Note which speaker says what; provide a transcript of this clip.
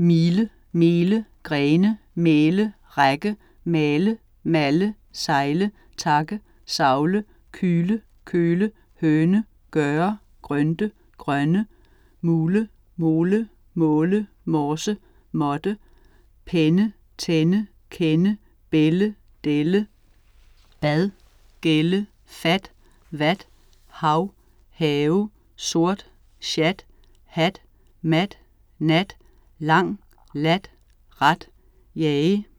Speaker 1: mile, mele, grene, mæle, række, male, malle, sejle, takke, sagle, kyle, køle, høne, gøre, grønte, grønne, mule, mole, måle, morse, måtte, penne, tænde, kende, bælde, dælde, bad, gælde, fat, vat, hav, have, sort, sjat, hat, mat, nat, lang, lat, ret, jage,